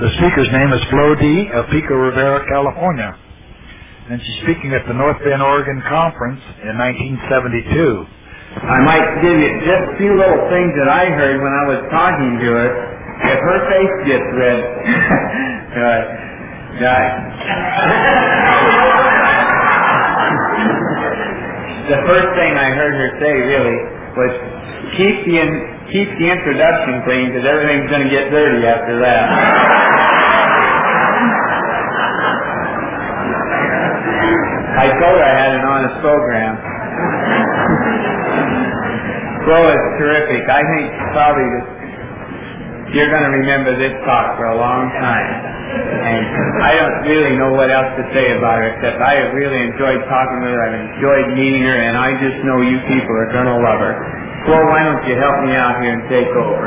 The speaker's name is Flo D. of Pico Rivera, California. And she's speaking at the North Bend, Oregon Conference in 1972. I might give you just a few little things that I heard when I was talking to her. If her face gets red. The first thing I heard her say really was, keep the introduction clean, because everything's going to get dirty after that. I told her I had an honest program. Well, it's terrific. I think probably you're going to remember this talk for a long time. And I don't really know what else to say about her, except I have really enjoyed talking with her. I've enjoyed meeting her, and I just know you people are going to love her. Flo, why don't you help me out here and take over?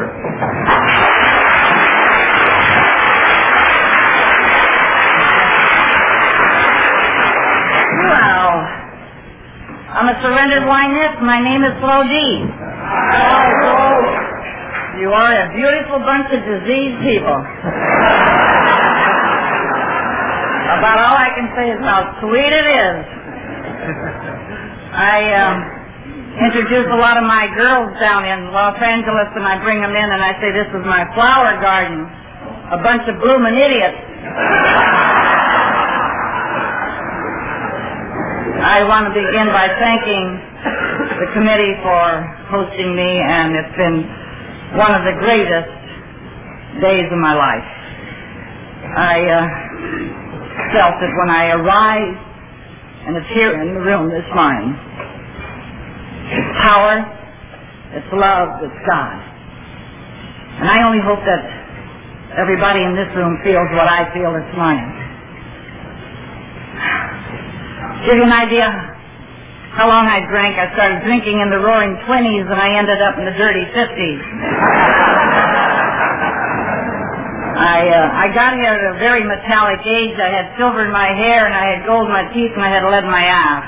Well, I'm a surrendered wineist. My name is Flo D. You are a beautiful bunch of diseased people. About all I can say is how sweet it is. I introduce a lot of my girls down in Los Angeles, and I bring them in and I say, this is my flower garden. A bunch of blooming idiots. I want to begin by thanking the committee for hosting me, and it's been one of the greatest days of my life. I felt that when I arrived, and it's here in the room this morning, it's power, it's love, it's God. And I only hope that everybody in this room feels what I feel this morning. Give you an idea how long I drank. I started drinking in the roaring 20s, and I ended up in the dirty 50s. I got here at a very metallic age. I had silver in my hair, and I had gold in my teeth, and I had lead in my ass.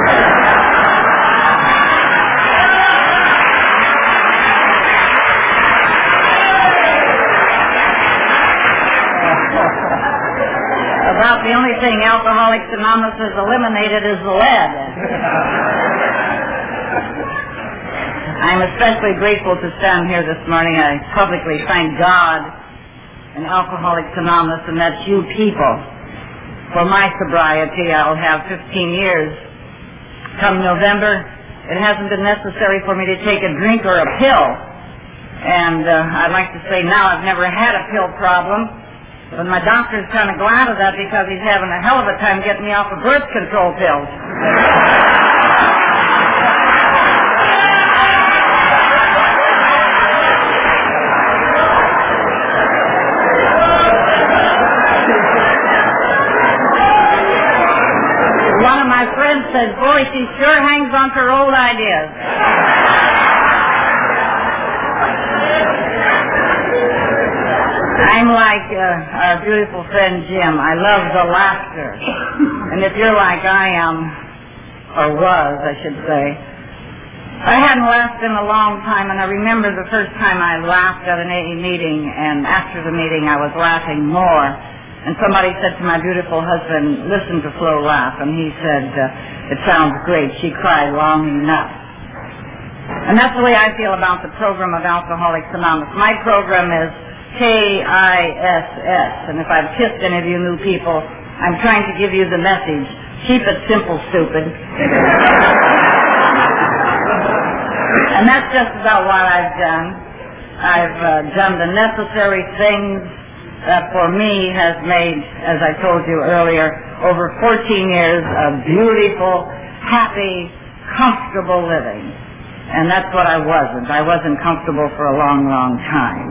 About the only thing Alcoholics Anonymous has eliminated is the lead. I'm especially grateful to stand here this morning. I publicly thank God and Alcoholics Anonymous, and that's you people. For my sobriety, I'll have 15 years. Come November, it hasn't been necessary for me to take a drink or a pill. And I'd like to say now I've never had a pill problem. But my doctor's kind of glad of that, because he's having a hell of a time getting me off of birth control pills. One of my friends said, boy, she sure hangs on to her old ideas. I'm like our beautiful friend Jim. I love the laughter. And if you're like I am, or was, I should say, I hadn't laughed in a long time, and I remember the first time I laughed at an AA meeting, and after the meeting I was laughing more. And somebody said to my beautiful husband, listen to Flo laugh. And he said, it sounds great. She cried long enough. And that's the way I feel about the program of Alcoholics Anonymous. My program is KISS. And if I've kissed any of you new people, I'm trying to give you the message. Keep it simple, stupid. And that's just about what I've done. I've done the necessary things that for me has made, as I told you earlier, over 14 years of beautiful, happy, comfortable living. And that's what I wasn't. I wasn't comfortable for a long, long time.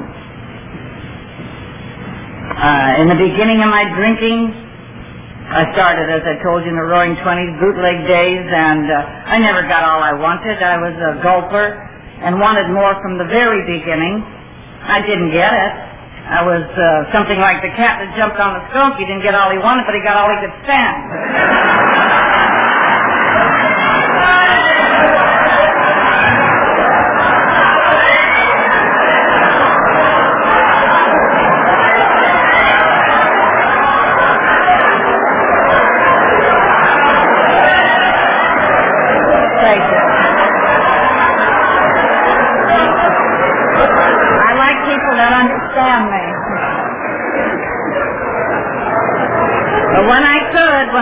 In the beginning of my drinking, I started, as I told you, in the roaring 20s, bootleg days, and I never got all I wanted. I was a gulper and wanted more from the very beginning. I didn't get it. I was something like the cat that jumped on the skunk. He didn't get all he wanted, but he got all he could stand.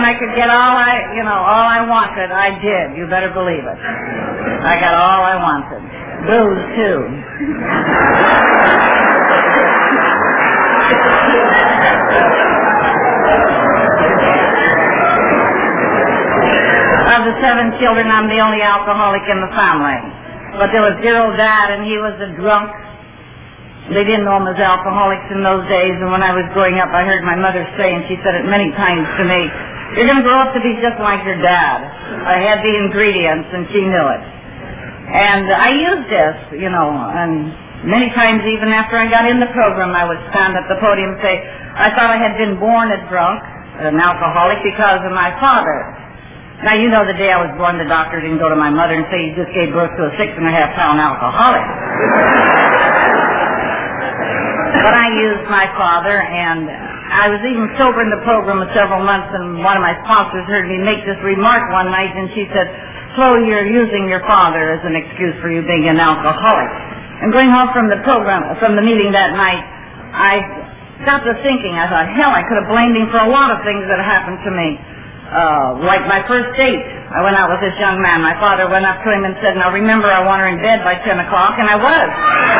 I could get all I wanted, I did. You better believe it. I got all I wanted. Booze, too. Of the 7 children, I'm the only alcoholic in the family. But there was dear old Dad, and he was a drunk. They didn't know him as alcoholics in those days, and when I was growing up, I heard my mother say, and she said it many times to me, you're going to grow up to be just like your dad. I had the ingredients, and she knew it. And I used this, and many times even after I got in the program, I would stand at the podium and say, I thought I had been born a drunk, an alcoholic, because of my father. Now, you know the day I was born, the doctor didn't go to my mother and say, you just gave birth to a 6.5-pound alcoholic. But I used my father, and I was even sober in the program for several months, and one of my sponsors heard me make this remark one night, and she said, Flo, you're using your father as an excuse for you being an alcoholic. And going home from the program, from the meeting that night, I got to thinking, I thought, hell, I could have blamed him for a lot of things that happened to me. Like my first date, I went out with this young man. My father went up to him and said, now remember, I want her in bed by 10 o'clock, and I was.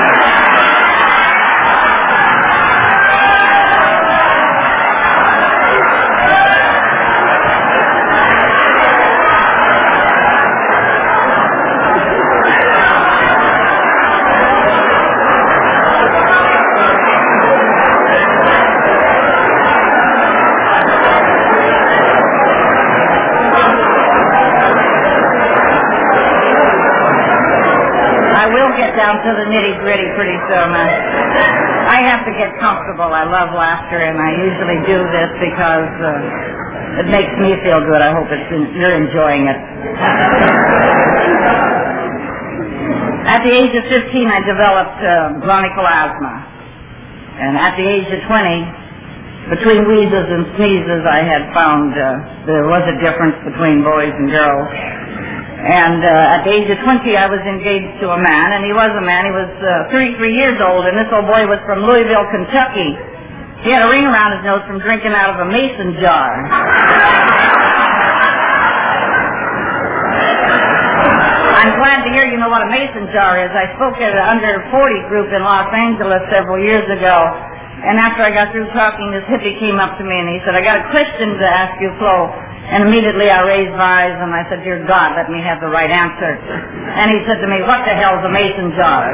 Down to the nitty-gritty pretty soon. I have to get comfortable. I love laughter, and I usually do this because it makes me feel good. I hope you're enjoying it. At the age of 15, I developed bronchial asthma. And at the age of 20, between wheezes and sneezes, I had found there was a difference between boys and girls. And at the age of 20, I was engaged to a man, and he was a man. He was 33 years old, and this old boy was from Louisville, Kentucky. He had a ring around his nose from drinking out of a mason jar. I'm glad to hear you know what a mason jar is. I spoke at an under 40 group in Los Angeles several years ago, and after I got through talking, this hippie came up to me, and he said, I got a question to ask you, Flo. And immediately I raised my eyes and I said, dear God, let me have the right answer. And he said to me, what the hell's a mason jar?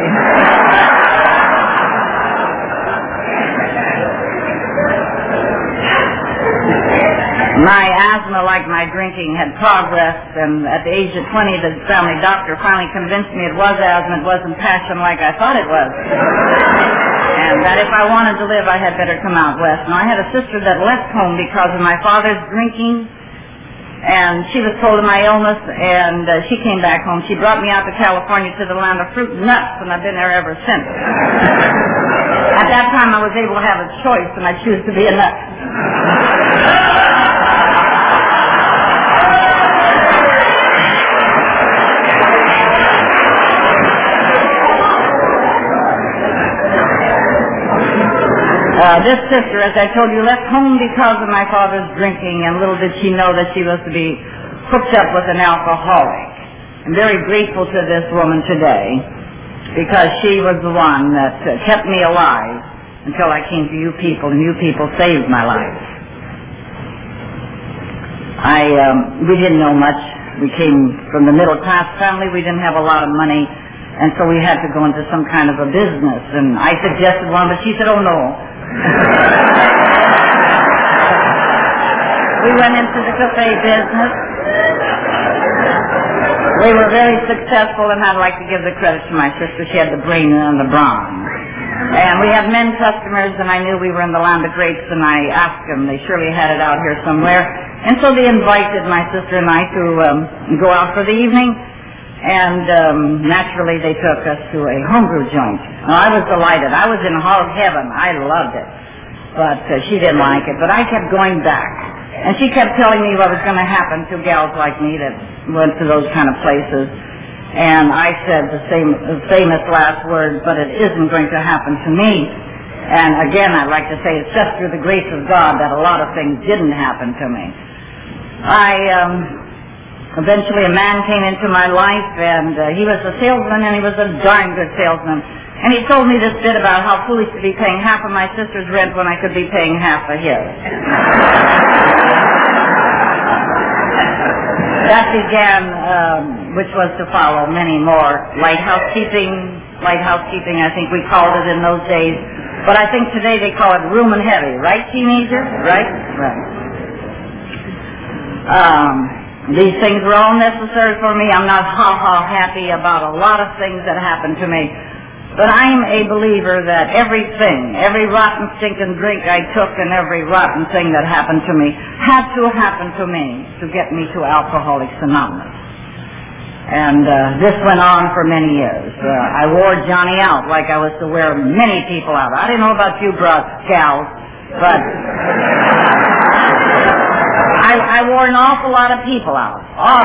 My asthma, like my drinking, had progressed, and at the age of 20, the family doctor finally convinced me it was asthma, it wasn't passion like I thought it was. And that if I wanted to live, I had better come out west. Now, I had a sister that left home because of my father's drinking, and she was told of my illness, and she came back home. She brought me out to California to the land of fruit and nuts, and I've been there ever since. At that time, I was able to have a choice, and I choose to be a nut. This sister, as I told you, left home because of my father's drinking, and little did she know that she was to be hooked up with an alcoholic. I'm very grateful to this woman today because she was the one that kept me alive until I came to you people, and you people saved my life. We didn't know much. We came from the middle-class family. We didn't have a lot of money, and so we had to go into some kind of a business. And I suggested one, but she said, oh, no. We went into the cafe business. We were very successful, and I'd like to give the credit to my sister. She had the brain and the brawn. And we had men customers, and I knew we were in the land of grapes, and I asked them. They surely had it out here somewhere. And so they invited my sister and I to go out for the evening. And naturally, they took us to a homebrew joint. Now, I was delighted. I was in hog heaven. I loved it. But she didn't like it. But I kept going back. And she kept telling me what was going to happen to gals like me that went to those kind of places. And I said the famous last word, but it isn't going to happen to me. And again, I'd like to say it's just through the grace of God that a lot of things didn't happen to me. Eventually a man came into my life, and he was a salesman, and he was a darn good salesman. And he told me this bit about how foolish to be paying half of my sister's rent when I could be paying half of his. That began, which was to follow many more. Light housekeeping, I think we called it in those days. But I think today they call it room and heavy, right, teenager? Right? These things were all necessary for me. I'm not happy about a lot of things that happened to me. But I'm a believer that every rotten stinking drink I took and every rotten thing that happened to me had to happen to me to get me to Alcoholics Anonymous. And this went on for many years. I wore Johnny out like I was to wear many people out. I didn't know about you gals, but I wore an awful lot of people out.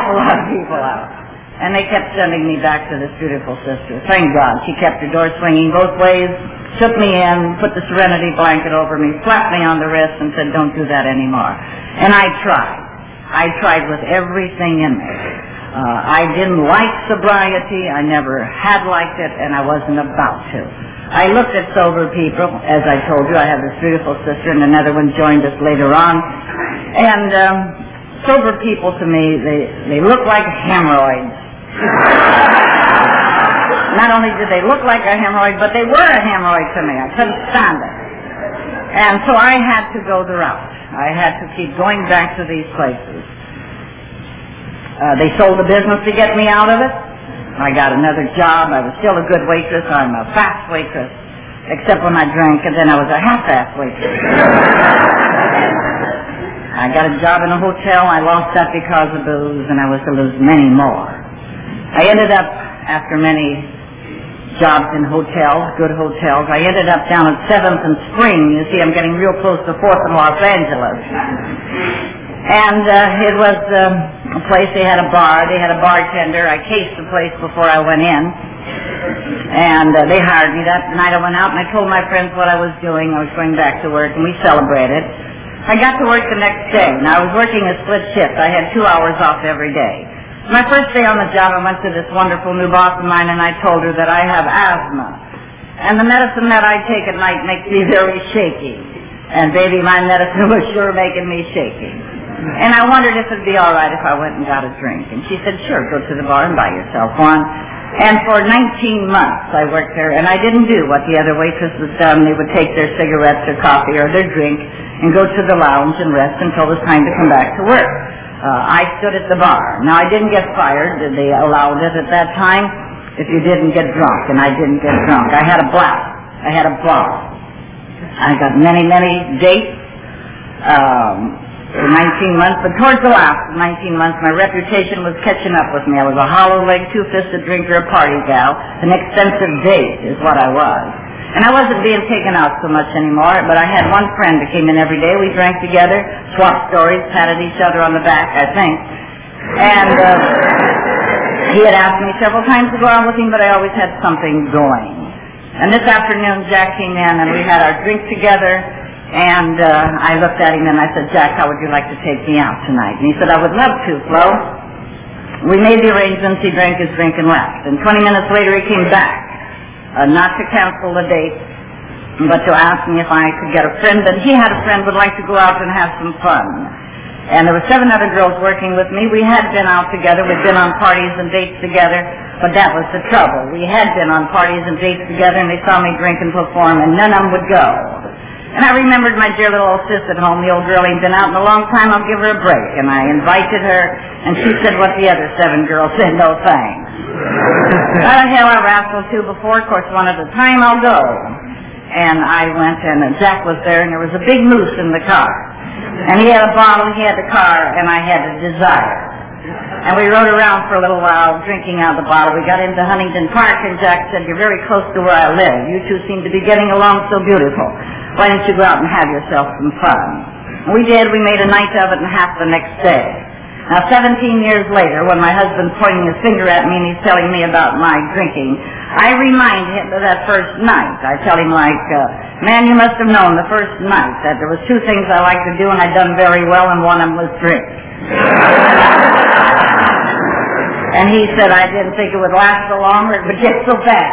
And they kept sending me back to this beautiful sister. Thank God. She kept her door swinging both ways, took me in, put the serenity blanket over me, slapped me on the wrist, and said, don't do that anymore. And I tried. I tried with everything in me. I didn't like sobriety. I never had liked it, and I wasn't about to. I looked at sober people. As I told you, I have this beautiful sister, and another one joined us later on. And sober people, to me, they look like hemorrhoids. Not only did they look like a hemorrhoid, but they were a hemorrhoid to me. I couldn't stand it. And so I had to go the route. I had to keep going back to these places. They sold the business to get me out of it. I got another job. I was still a good waitress. I'm a fast waitress, except when I drank, and then I was a half-assed waitress. I got a job in a hotel. I lost that because of booze, and I was to lose many more. I ended up, after many jobs in hotels, good hotels, I ended up down at 7th and Spring. You see, I'm getting real close to 4th in Los Angeles. And it was a place, they had a bar, they had a bartender. I cased the place before I went in. And they hired me. That night I went out and I told my friends what I was doing. I was going back to work, and we celebrated. I got to work the next day. Now, I was working a split shift. I had 2 hours off every day. My first day on the job, I went to this wonderful new boss of mine, and I told her that I have asthma. And the medicine that I take at night makes me very shaky. And, baby, my medicine was sure making me shaky. And I wondered if it would be all right if I went and got a drink. And she said, sure, go to the bar and buy yourself one. And for 19 months I worked there, and I didn't do what the other waitresses done. They would take their cigarettes or coffee or their drink and go to the lounge and rest until it was time to come back to work. I stood at the bar. Now, I didn't get fired. They allowed it at that time if you didn't get drunk, and I didn't get drunk. I had a blast. I had a ball. I got many, many dates for 19 months, but towards the last 19 months, my reputation was catching up with me. I was a hollow-legged, two-fisted drinker, a party gal. An expensive date is what I was. And I wasn't being taken out so much anymore, but I had one friend that came in every day. We drank together, swapped stories, patted each other on the back, I think. And he had asked me several times to go out with him, but I always had something going. And this afternoon, Jack came in, and we had our drink together, and I looked at him, and I said, Jack, how would you like to take me out tonight? And he said, I would love to, Flo. We made the arrangements. He drank his drink and left. And 20 minutes later, he came back. Not to cancel the date, but to ask me if I could get a friend. And he had a friend who would like to go out and have some fun. And there were 7 other girls working with me. We had been out together. We'd been on parties and dates together, but that was the trouble. We had been on parties and dates together, and they saw me drink and perform, and none of them would go. And I remembered my dear little old sis at home, the old girl ain't been out in a long time, I'll give her a break. And I invited her, and she said what the other 7 girls said, no thanks. Hell, I wrestled 2 before, of course, one at a time, I'll go. And I went, and Jack was there, and there was a big moose in the car. And he had a bottle, he had the car, and I had a Desire. And we rode around for a little while, drinking out of the bottle. We got into Huntington Park, and Jack said, you're very close to where I live. You two seem to be getting along so beautiful. Why don't you go out and have yourself some fun? And we did. We made a night of it and half the next day. Now, 17 years later, when my husband's pointing his finger at me and he's telling me about my drinking, I remind him of that first night. I tell him, like, man, you must have known the first night that there was 2 things I liked to do and I'd done very well, and one of them was drink. And he said, I didn't think it would last so long or it would get so bad.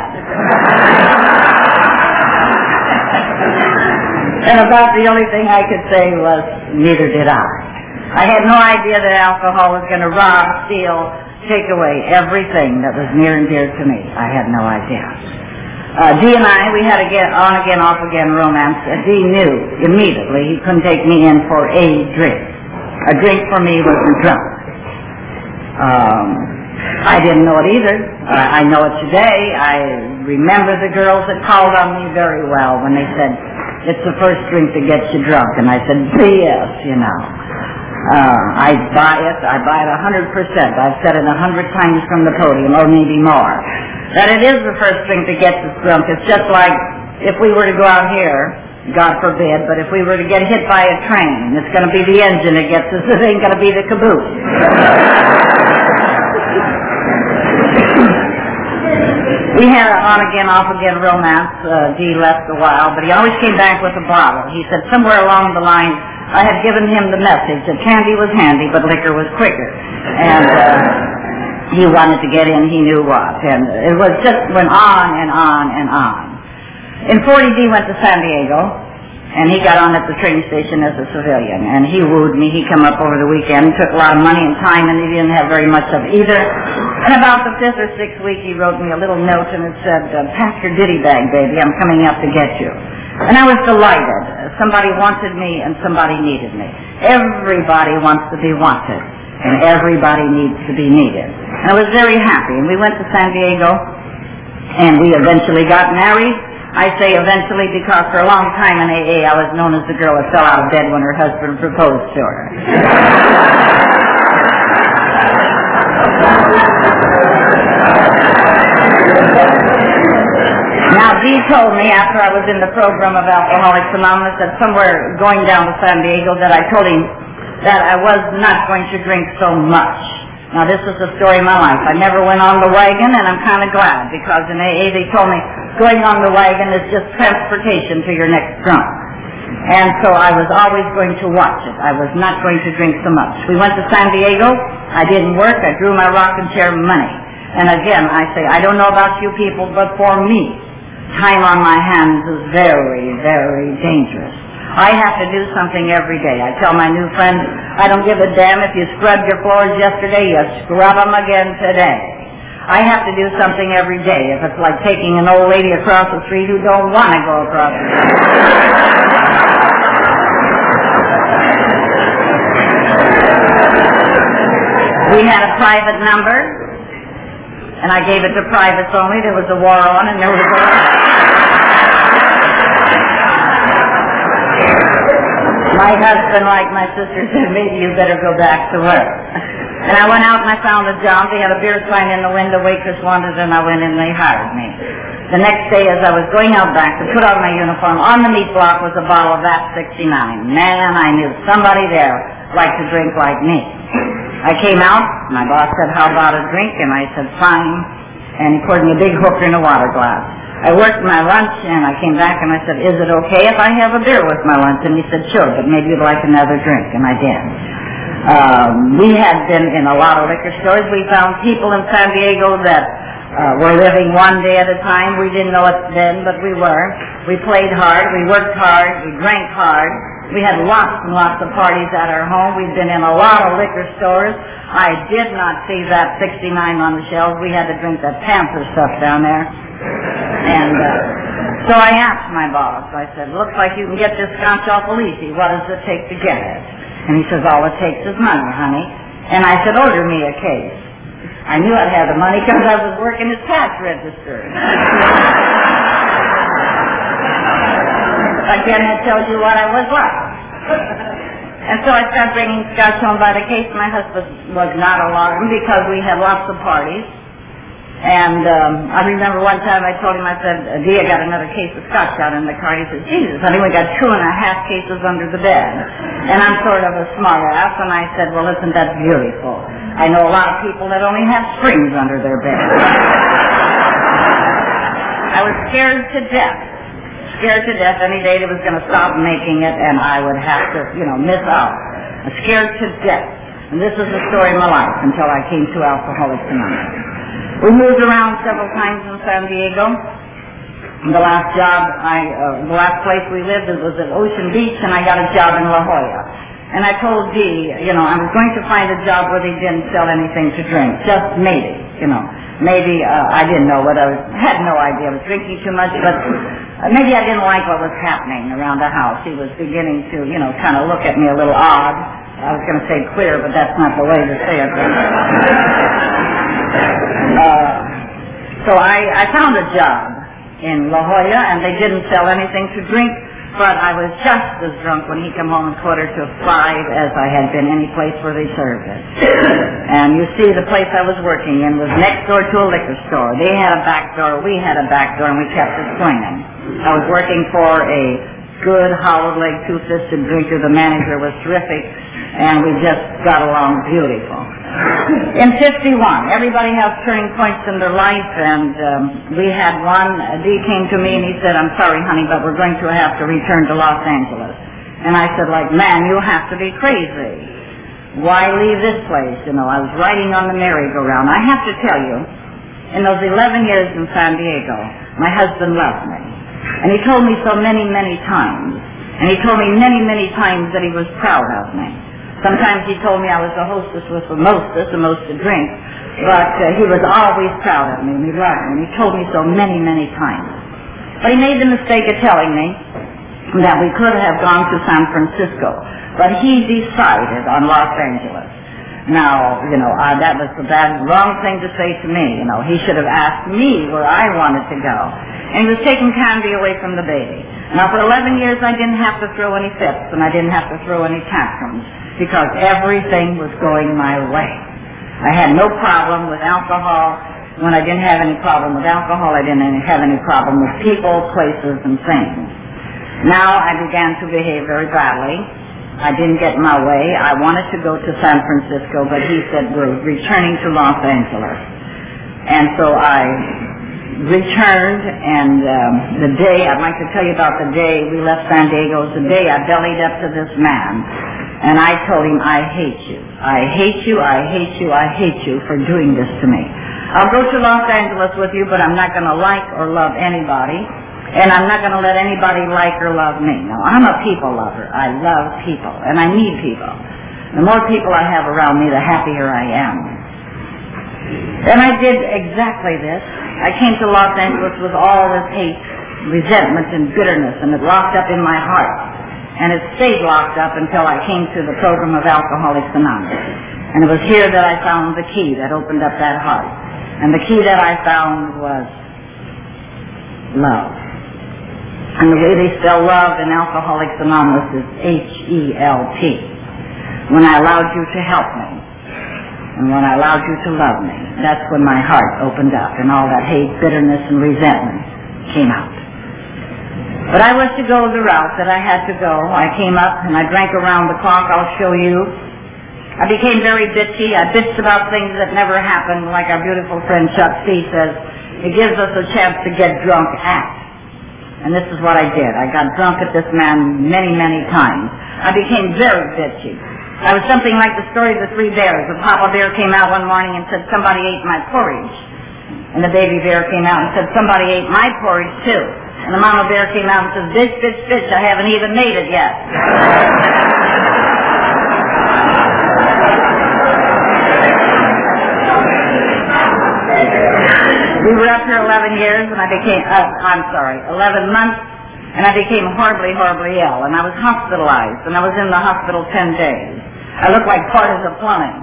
And about the only thing I could say was, neither did I. I had no idea that alcohol was going to rob, steal, take away everything that was near and dear to me. I had no idea. Dee and I, we had a on-again, off-again romance. Dee knew immediately he couldn't take me in for a drink. A drink for me was a drunk. I didn't know it either. I know it today. I remember the girls that called on me very well when they said, it's the first drink that gets you drunk. And I said, yes, you know. I buy it 100%. I've said it 100 times from the podium, or maybe more. That it is the first drink that gets us drunk. It's just like if we were to go out here, God forbid, but if we were to get hit by a train, it's going to be the engine that gets us, it ain't going to be the caboose. We had an on-again, off-again romance. Dee left a while, but he always came back with a bottle. He said somewhere along the line, I had given him the message that candy was handy, but liquor was quicker. And he wanted to get in, he knew what. And it was just went on and on and on. In 40, Dee went to San Diego, and he got on at the train station as a civilian. And he wooed me. He come up over the weekend, took a lot of money and time, and he didn't have very much of either. And about the 5th or 6th week, he wrote me a little note, and it said, pack your ditty bag, baby. I'm coming up to get you. And I was delighted. Somebody wanted me, and somebody needed me. Everybody wants to be wanted, and everybody needs to be needed. And I was very happy. And we went to San Diego, and we eventually got married. I say eventually because for a long time in AA I was known as the girl that fell out of bed when her husband proposed to her. Now, Dee told me after I was in the program of Alcoholics Anonymous that somewhere going down to San Diego that I told him that I was not going to drink so much. Now, this is the story of my life. I never went on the wagon, and I'm kind of glad, because in AA they told me going on the wagon is just transportation to your next drunk. And so I was always going to watch it. I was not going to drink so much. We went to San Diego. I didn't work. I drew my rocking chair money. And again, I say, I don't know about you people, but for me, time on my hands is very, very dangerous. I have to do something every day. I tell my new friends, I don't give a damn if you scrubbed your floors yesterday, you scrub them again today. I have to do something every day. If it's like taking an old lady across the street who don't want to go across the street. We had a private number, and I gave it to privates only. There was a war on, and there was a... My husband, like my sister, said, maybe you better go back to work. And I went out and I found a job. They had a beer sign in the window, waitress wanted, and I went in and they hired me. The next day, as I was going out back to put on my uniform, on the meat block was a bottle of VAT 69. Man, I knew somebody there liked to drink like me. I came out, my boss said, how about a drink? And I said, fine. And he poured me a big hooker in a water glass. I worked my lunch, and I came back, and I said, is it okay if I have a beer with my lunch? And he said, sure, but maybe you'd like another drink, and I did. We had been in a lot of liquor stores. We found people in San Diego that were living one day at a time. We didn't know it then, but we were. We played hard, we worked hard, we drank hard. We had lots and lots of parties at our home. We'd been in a lot of liquor stores. I did not see that 69 on the shelves. We had to drink that Panther stuff down there. And so I asked my boss, I said, looks like you can get this scotch awful easy. What does it take to get it? And he says, all it takes is money, honey. And I said, order me a case. I knew I'd have the money because I was working as tax register. Again, that tells you what I was like. And so I started bringing scotch home by the case. My husband was not alarmed because we had lots of parties. And I remember one time I told him, I said, Dee, I got another case of scotch out in the car. He said, Jesus, honey, we got 2.5 cases under the bed. And I'm sort of a smart ass, and I said, well, isn't that beautiful? I know a lot of people that only have springs under their bed. I was scared to death any day that was going to stop making it, and I would have to, miss out. I'm scared to death. And this is the story of my life until I came to Alcoholics Anonymous. We moved around several times in San Diego. The last place we lived was at Ocean Beach, and I got a job in La Jolla. And I told Dee, I was going to find a job where they didn't sell anything to drink, just maybe, Maybe, I didn't know what I had no idea. I was drinking too much, but maybe I didn't like what was happening around the house. He was beginning to, kind of look at me a little odd. I was going to say queer, but that's not the way to say it. So I found a job in La Jolla, and they didn't sell anything to drink, but I was just as drunk when he came home at 4:45 as I had been any place where they served it. And you see, the place I was working in was next door to a liquor store. They had a back door, we had a back door, and we kept it swinging. I was working for a good, hollow-legged, two-fisted drinker. The manager was terrific, and we just got along beautiful. In 51, everybody has turning points in their life, and we had one. Dee came to me and he said, "I'm sorry, honey, but we're going to have to return to Los Angeles." And I said, "Man, you have to be crazy. Why leave this place?" I was riding on the merry-go-round. I have to tell you, in those 11 years in San Diego, my husband loved me. And he told me so many, many times. And he told me many, many times that he was proud of me. Sometimes he told me I was the hostess with the mostest to drink. But he was always proud of me, and he loved me. And he told me so many, many times. But he made the mistake of telling me that we could have gone to San Francisco. But he decided on Los Angeles. Now, that was the wrong thing to say to me. He should have asked me where I wanted to go. And he was taking candy away from the baby. Now, for 11 years, I didn't have to throw any fits, and I didn't have to throw any tantrums, because everything was going my way. I had no problem with alcohol. When I didn't have any problem with alcohol, I didn't have any problem with people, places, and things. Now, I began to behave very badly. I didn't get my way. I wanted to go to San Francisco, but he said, "We're returning to Los Angeles." And so I returned, and the day, I'd like to tell you about the day we left San Diego, was the day I bellied up to this man. And I told him, "I hate you. I hate you, I hate you, I hate you for doing this to me. I'll go to Los Angeles with you, but I'm not going to like or love anybody. And I'm not going to let anybody like or love me." Now, I'm a people lover. I love people, and I need people. The more people I have around me, the happier I am. And I did exactly this. I came to Los Angeles with all this hate, resentment, and bitterness, and it locked up in my heart. And it stayed locked up until I came to the program of Alcoholics Anonymous. And it was here that I found the key that opened up that heart. And the key that I found was love. And the way they spell love in Alcoholics Anonymous is H-E-L-P. When I allowed you to help me, and when I allowed you to love me, that's when my heart opened up, and all that hate, bitterness, and resentment came out. But I was to go the route that I had to go. I came up and I drank around the clock. I'll show you. I became very bitchy. I bitched about things that never happened, like our beautiful friend Chuck C. says, it gives us a chance to get drunk at. And this is what I did. I got drunk at this man many, many times. I became very bitchy. I was something like the story of the three bears. The Papa Bear came out one morning and said, "Somebody ate my porridge." And the baby bear came out and said, "Somebody ate my porridge too." And the mama bear came out and said, "Bitch, bitch, bitch, I haven't even made it yet." We were up here 11 years, and I became, 11 months, and I became horribly, horribly ill. And I was hospitalized, and I was in the hospital 10 days. I looked like Porters of Plumbing.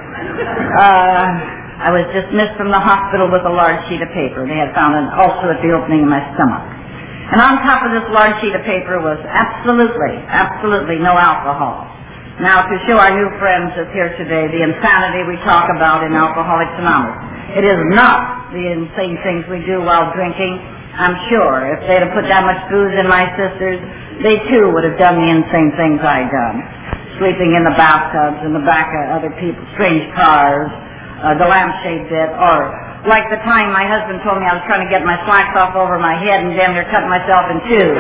I was dismissed from the hospital with a large sheet of paper. They had found an ulcer at the opening of my stomach. And on top of this large sheet of paper was absolutely no alcohol. Now, to show our new friends that's here today the insanity we talk about in Alcoholics Anonymous, it is not the insane things we do while drinking. I'm sure if they'd have put that much booze in my sisters, they too would have done the insane things I done. Sleeping in the bathtubs, in the back of other people's strange cars, the lampshade bit, or like the time my husband told me I was trying to get my slacks off over my head and damn near cut myself in two.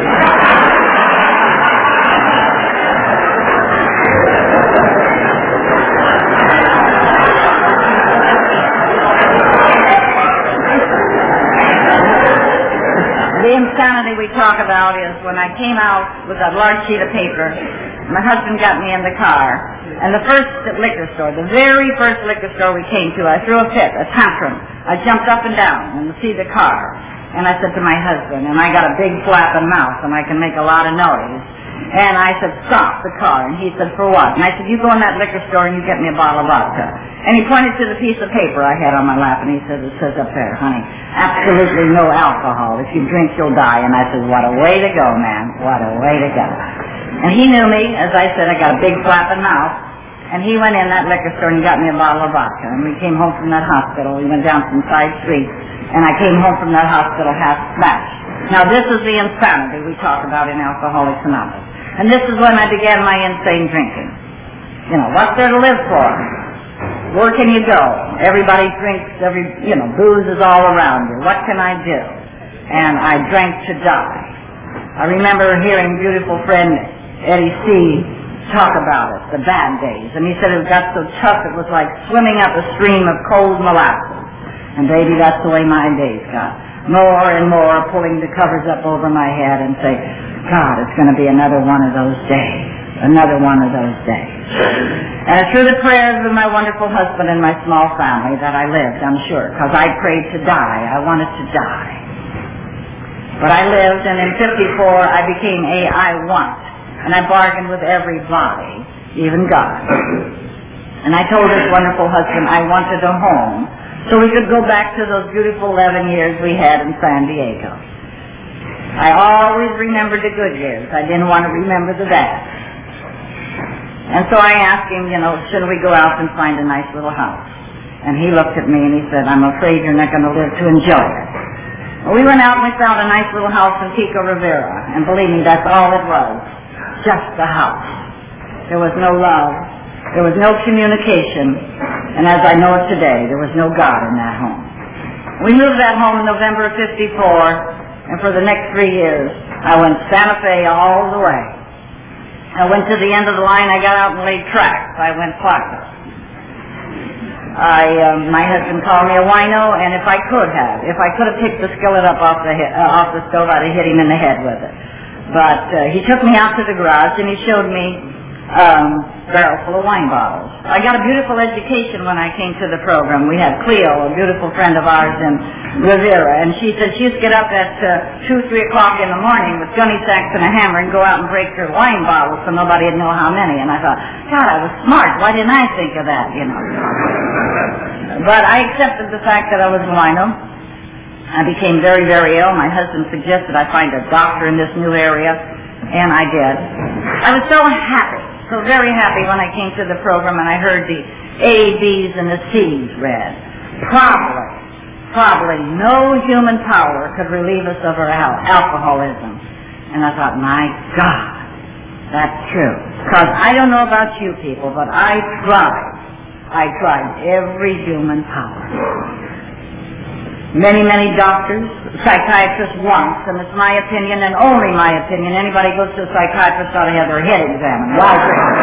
talk about is when I came out with that large sheet of paper, my husband got me in the car, and the first liquor store, the very first liquor store we came to, I threw a fit, a tantrum. I jumped up and down and see the car, and I said to my husband, and I got a big flapping mouth, and I can make a lot of noise, and I said, stop the car, and he said, for what? And I said, you go in that liquor store and you get me a bottle of vodka. And he pointed to the piece of paper I had on my lap, and he said, it says up there, honey, absolutely no alcohol. If you drink, you'll die. And I said, what a way to go, man. What a way to go. And he knew me. As I said, I got a big flapping mouth. And he went in that liquor store and got me a bottle of vodka. And we came home from that hospital. We went down some side streets, and I came home from that hospital half smashed. Now, this is the insanity we talk about in Alcoholics Anonymous. And this is when I began my insane drinking. You know, what's there to live for? Where can you go? Everybody drinks, booze is all around you. What can I do? And I drank to die. I remember hearing beautiful friend Eddie C. talk about it, the bad days. And he said it got so tough it was like swimming up a stream of cold molasses. And baby, that's the way my days got. More and more pulling the covers up over my head and say, God, it's going to be another one of those days. Another one of those days. And through the prayers of my wonderful husband and my small family that I lived, I'm sure, because I prayed to die. I wanted to die. But I lived, and in 54, I became a I want. And I bargained with everybody, even God. And I told this wonderful husband I wanted a home so we could go back to those beautiful 11 years we had in San Diego. I always remembered the good years. I didn't want to remember the bad. And so I asked him, should we go out and find a nice little house? And he looked at me and he said, I'm afraid you're not going to live to enjoy it. Well, we went out and we found a nice little house in Pico Rivera. And believe me, that's all it was. Just a house. There was no love. There was no communication. And as I know it today, there was no God in that home. We moved that home in November of 54. And for the next 3 years, I went Santa Fe all the way. I went to the end of the line. I got out and laid tracks. I went Flacco. My husband called me a wino, and if I could have picked the skillet up off the stove, I'd have hit him in the head with it. But he took me out to the garage, and he showed me barrel full of wine bottles. I got a beautiful education when I came to the program. We had Cleo, a beautiful friend of ours in Rivera, and she said she used to get up at 2, 3 o'clock in the morning with gunny sacks and a hammer and go out and break her wine bottles so nobody would know how many. And I thought, God, I was smart. Why didn't I think of that, But I accepted the fact that I was a wino. I became very, very ill. My husband suggested I find a doctor in this new area, and I did. I was so happy. So very happy when I came to the program and I heard the A, B's, and the C's read. Probably no human power could relieve us of our alcoholism. And I thought, my God, that's true. Because I don't know about you people, but I tried every human power. Many, many doctors, psychiatrists once, and it's my opinion and only my opinion, anybody goes to a psychiatrist ought to have their head examined while drinking.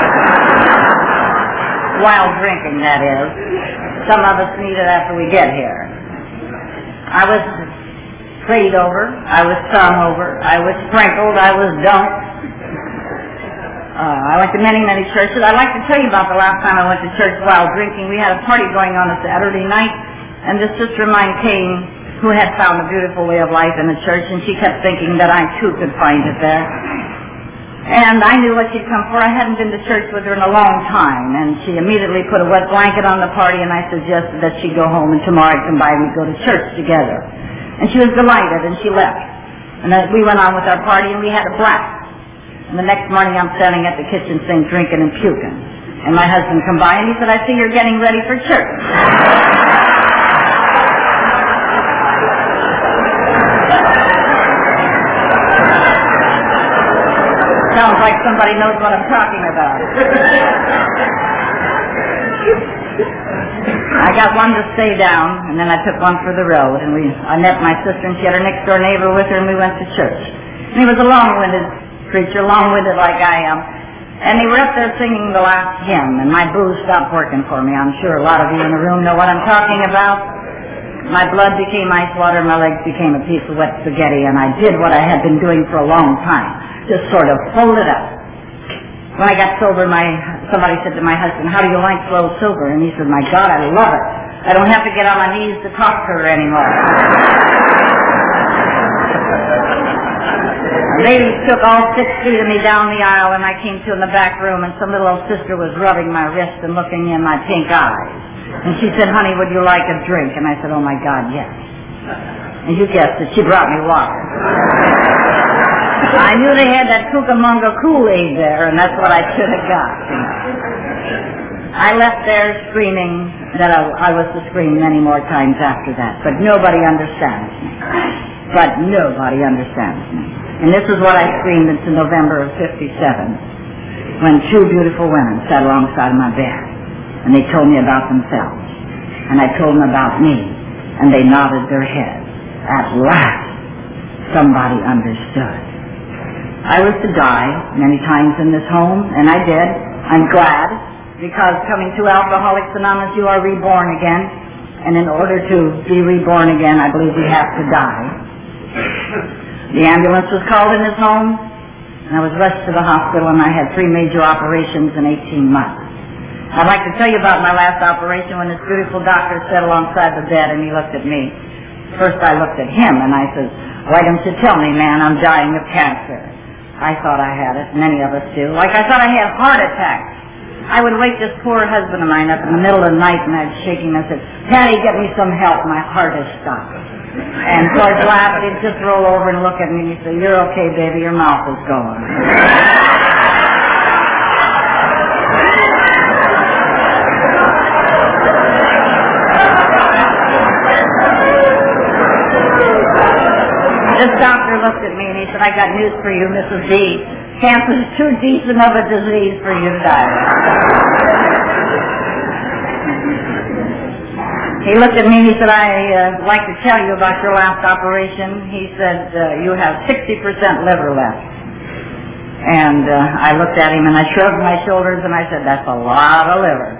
While drinking, that is. Some of us need it after we get here. I was prayed over, I was sung over, I was sprinkled, I was dunked. I went to many, many churches. I'd like to tell you about the last time I went to church while drinking. We had a party going on a Saturday night, and this sister of mine came who had found a beautiful way of life in the church, and she kept thinking that I too could find it there. And I knew what she'd come for. I hadn't been to church with her in a long time, and she immediately put a wet blanket on the party, and I suggested that she go home and tomorrow I'd come by and we'd go to church together. And she was delighted, and she left. And then we went on with our party, and we had a blast. And the next morning I'm standing at the kitchen sink drinking and puking. And my husband come by and he said, I see you're getting ready for church. Sounds like somebody knows what I'm talking about. I got one to stay down, and then I took one for the road, and I met my sister, and she had her next door neighbor with her, and we went to church. And he was a long-winded preacher, long-winded like I am, and they were up there singing the last hymn, and my booze stopped working for me. I'm sure a lot of you in the room know what I'm talking about. My blood became ice water, my legs became a piece of wet spaghetti, and I did what I had been doing for a long time, just sort of folded up. When I got sober, somebody said to my husband, "How do you like Flo sober?" And he said, "My God, I love it. I don't have to get on my knees to talk to her anymore." Ladies took all 6 feet of me down the aisle, and I came to in the back room, and some little old sister was rubbing my wrist and looking in my pink eyes. And she said, "Honey, would you like a drink?" And I said, "Oh, my God, yes." And you guessed it, she brought me water. I knew they had that Cucamonga Kool-Aid there, and that's what I should have got. I left there screaming that I was to scream many more times after that, but nobody understands me. But nobody understands me. And this is what I screamed in November of '57, when 2 beautiful women sat alongside my bed, and they told me about themselves, and I told them about me, and they nodded their heads. At last, somebody understood. I was to die many times in this home, and I did. I'm glad, because coming to Alcoholics Anonymous, you are reborn again, and in order to be reborn again, I believe we have to die. The ambulance was called in his home, and I was rushed to the hospital, and I had 3 major operations in 18 months. I'd like to tell you about my last operation when this beautiful doctor sat alongside the bed, and he looked at me. First I looked at him, and I said, "Why don't you tell me, man, I'm dying of cancer?" I thought I had it. Many of us do. Like I thought I had heart attacks. I would wake this poor husband of mine up in the middle of the night, and I'd shake him and say, "Patty, get me some help. My heart is stopped." And George laughed. He'd just roll over and look at me, and he'd say, "You're okay, baby. Your mouth is going." This doctor looked at me and he said, "I got news for you, Mrs. D. Cancer is too decent of a disease for you to die of." He looked at me and he said, "I'd like to tell you about your last operation." He said, "You have 60% liver left." And I looked at him and I shrugged my shoulders and I said, "That's a lot of liver."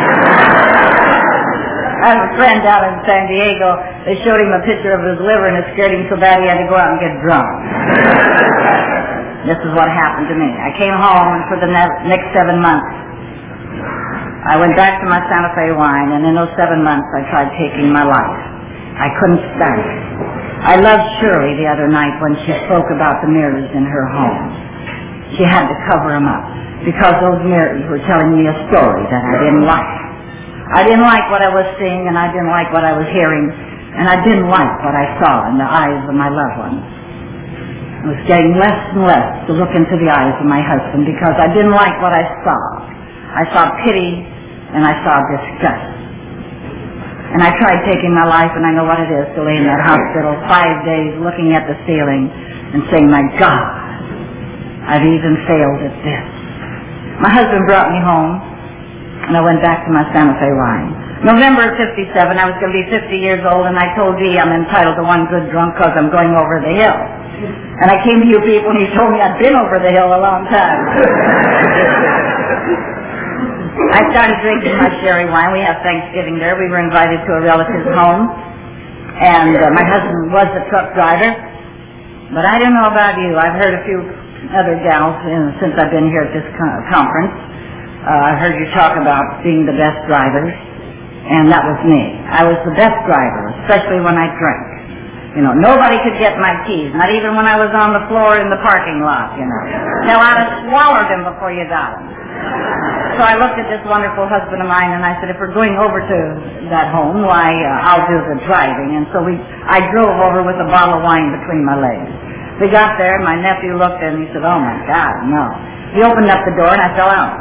I have a friend down in San Diego. They showed him a picture of his liver and it scared him so bad he had to go out and get drunk. This is what happened to me. I came home, and for the next 7 months, I went back to my Santa Fe wine, and in those 7 months I tried taking my life. I couldn't stand it. I loved Shirley the other night when she spoke about the mirrors in her home. She had to cover them up because those mirrors were telling me a story that I didn't like. I didn't like what I was seeing, and I didn't like what I was hearing, and I didn't like what I saw in the eyes of my loved ones. It was getting less and less to look into the eyes of my husband because I didn't like what I saw. I saw pity and I saw disgust. And I tried taking my life, and I know what it is to lay in that hospital 5 days looking at the ceiling and saying, "My God, I've even failed at this." My husband brought me home, and I went back to my Santa Fe wine. November of '57, I was going to be 50 years old, and I told Dee I'm entitled to one good drunk because I'm going over the hill. And I came to you people, and you told me I'd been over the hill a long time. I started drinking my sherry wine. We have Thanksgiving there. We were invited to a relative's home, and my husband was the truck driver. But I don't know about you. I've heard a few other gals since I've been here at this conference. I heard you talk about being the best drivers, and that was me. I was the best driver, especially when I drank. You know, nobody could get my keys, not even when I was on the floor in the parking lot, you know. Hell, I'd have swallowed them before you got them. So I looked at this wonderful husband of mine, and I said, if we're going over to that home, why, I'll do the driving. And so I drove over with a bottle of wine between my legs. We got there, and my nephew looked at it, and he said, "Oh, my God, no." He opened up the door, and I fell out.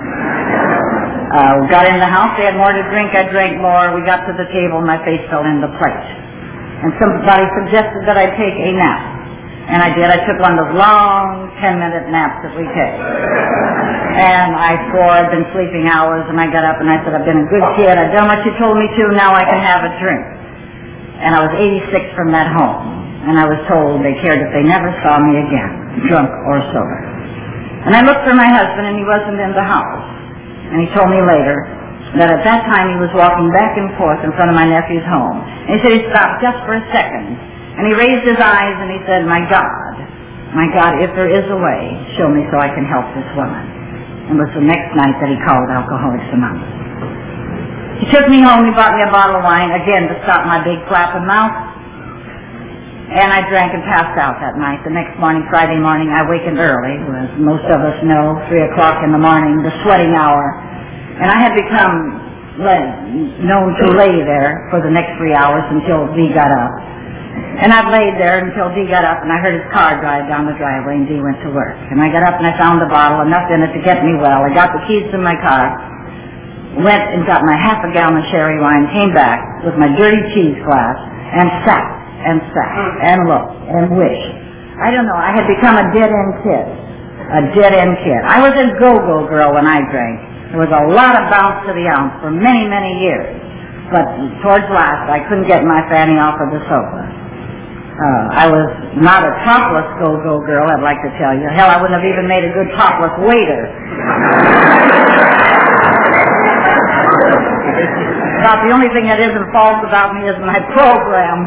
We got in the house, they had more to drink, I drank more. We got to the table, and my face fell in the plate. And somebody suggested that I take a nap. And I did. I took one of those long 10-minute naps that we take. And I swore I'd been sleeping hours, and I got up and I said, "I've been a good kid. I've done what you told me to. Now I can have a drink." And I was 86 from that home. And I was told they cared if they never saw me again, drunk or sober. And I looked for my husband, and he wasn't in the house. And he told me later, that at that time he was walking back and forth in front of my nephew's home. And he said he stopped just for a second. And he raised his eyes and he said, my God, if there is a way, show me so I can help this woman. And it was the next night that he called Alcoholics Anonymous. He took me home, he bought me a bottle of wine, again to stop my big flapping mouth. And I drank and passed out that night. The next morning, Friday morning, I wakened early, as most of us know, 3 o'clock in the morning, the sweating hour. And I had become known to lay there for the next 3 hours until Dee got up. And I laid there until Dee got up, and I heard his car drive down the driveway, and Dee went to work. And I got up and I found the bottle, enough in it to get me well. I got the keys to my car, went and got my half a gallon of sherry wine, came back with my dirty cheese glass, and sat and looked and wished. I don't know, I had become a dead-end kid. I was a go-go girl when I drank. There was a lot of bounce to the ounce for many, many years. But towards last, I couldn't get my fanny off of the sofa. I was not a topless go-go girl, I'd like to tell you. Hell, I wouldn't have even made a good topless waiter. About the only thing that isn't false about me is my program.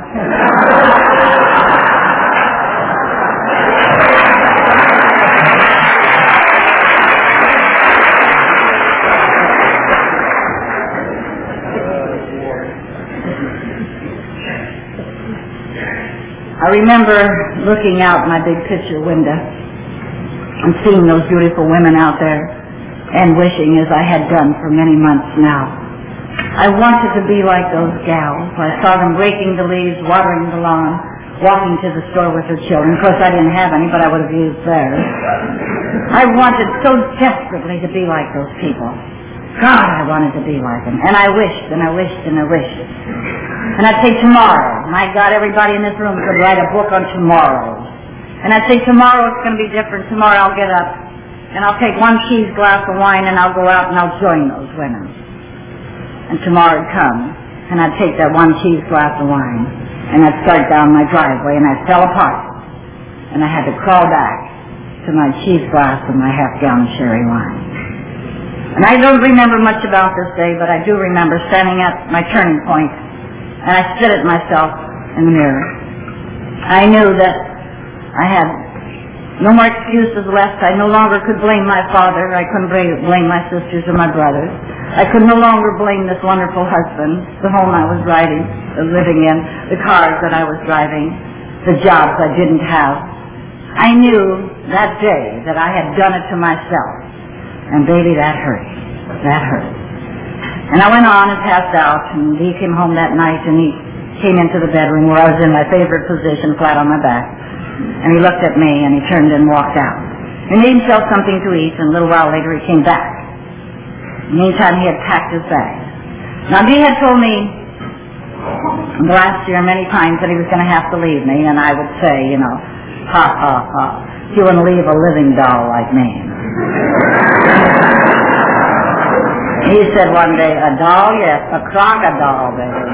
I remember looking out my big picture window and seeing those beautiful women out there and wishing, as I had done for many months now, I wanted to be like those gals. I saw them raking the leaves, watering the lawn, walking to the store with their children. Of course, I didn't have any, but I would have used theirs. I wanted so desperately to be like those people. God, I wanted to be like them. And I wished, and I wished, and I wished. And I'd say tomorrow, my God, everybody in this room could write a book on tomorrow. And I'd say tomorrow it's going to be different. Tomorrow I'll get up and I'll take 1 cheese glass of wine and I'll go out and I'll join those women. And tomorrow would come and I'd take that 1 cheese glass of wine and I'd start down my driveway and I fell apart. And I had to crawl back to my cheese glass and my half-gallon sherry wine. And I don't remember much about this day, but I do remember standing at my turning point, and I stood at myself in the mirror. I knew that I had no more excuses left. I no longer could blame my father. I couldn't blame my sisters or my brothers. I could no longer blame this wonderful husband, the home I was living in, the cars that I was driving, the jobs I didn't have. I knew that day that I had done it to myself. And baby, that hurt. That hurt. And I went on and passed out, and he came home that night, and he came into the bedroom where I was in my favorite position, flat on my back. And he looked at me, and he turned and walked out. And he made himself something to eat, and a little while later he came back. Meantime, he had packed his bag. Now, Dee had told me last year many times that he was going to have to leave me, and I would say, you know, ha, ha, ha, you wouldn't leave a living doll like me. He said one day, a doll, yes, a crocodile, baby.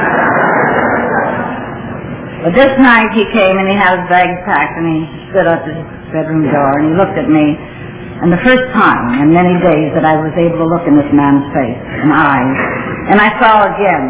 But this night he came and he had his bags packed and he stood at his bedroom door and he looked at me. And the first time in many days that I was able to look in this man's face and eyes, and I saw again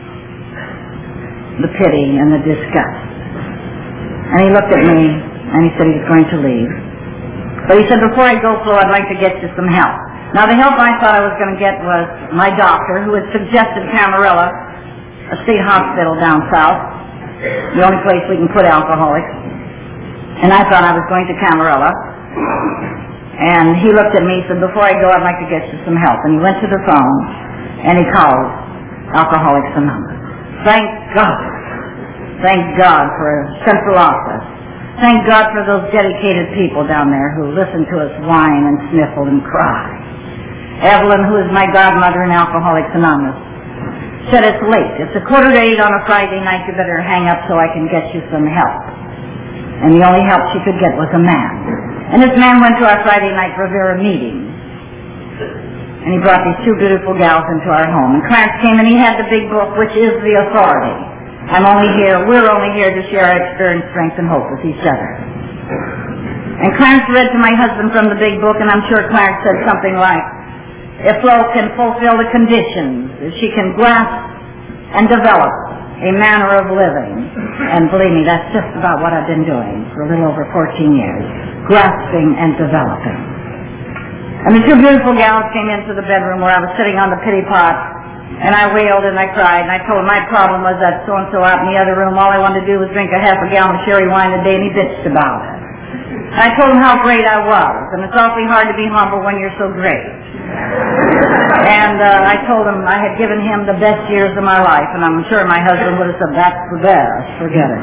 the pity and the disgust. And he looked at me and he said he was going to leave. But he said, before I go, Flo, I'd like to get you some help. Now, the help I thought I was going to get was my doctor, who had suggested Camarilla, a state hospital down south, the only place we can put alcoholics. And I thought I was going to Camarilla. And he looked at me and said, before I go, I'd like to get you some help. And he went to the phone, and he called Alcoholics Anonymous. Thank God. Thank God for a central office. Thank God for those dedicated people down there who listen to us whine and sniffle and cry. Evelyn, who is my godmother in Alcoholics Anonymous, said it's late. It's 7:45 on a Friday night. You better hang up so I can get you some help. And the only help she could get was a man. And this man went to our Friday night Rivera meeting. And he brought these 2 beautiful gals into our home. And Clarence came and he had the big book, which is the authority. We're only here to share our experience, strength, and hope with each other. And Clarence read to my husband from the big book, and I'm sure Clarence said something like, if Flo can fulfill the conditions, if she can grasp and develop a manner of living. And believe me, that's just about what I've been doing for a little over 14 years, grasping and developing. And the two beautiful gals came into the bedroom where I was sitting on the pity pot, and I wailed and I cried, and I told them my problem was that so-and-so out in the other room, all I wanted to do was drink a half a gallon of sherry wine a day, and he bitched about it. And I told him how great I was, and it's awfully hard to be humble when you're so great. And I told him I had given him the best years of my life, and I'm sure my husband would have said, that's the best, forget it.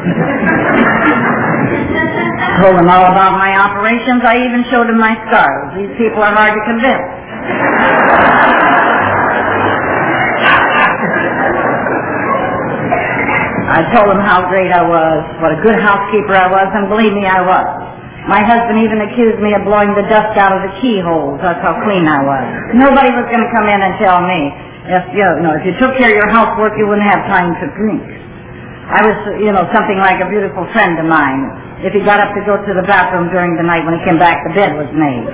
Told him all about my operations. I even showed him my scars. These people are hard to convince. I told him how great I was, what a good housekeeper I was, and believe me, I was. My husband even accused me of blowing the dust out of the keyholes. That's how clean I was. Nobody was going to come in and tell me, if you took care of your housework, you wouldn't have time to drink. I was, something like a beautiful friend of mine. If he got up to go to the bathroom during the night, when he came back, the bed was made.